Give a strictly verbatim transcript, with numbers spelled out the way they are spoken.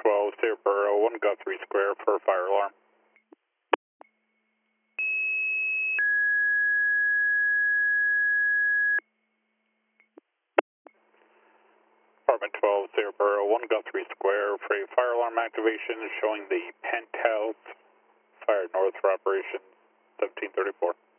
twelve, Sierra Burrow, one Guthrie Square for fire alarm. Apartment twelve, Sierra Burrow, one Guthrie Square for a fire alarm activation showing the penthouse fire north for operation seventeen thirty-four.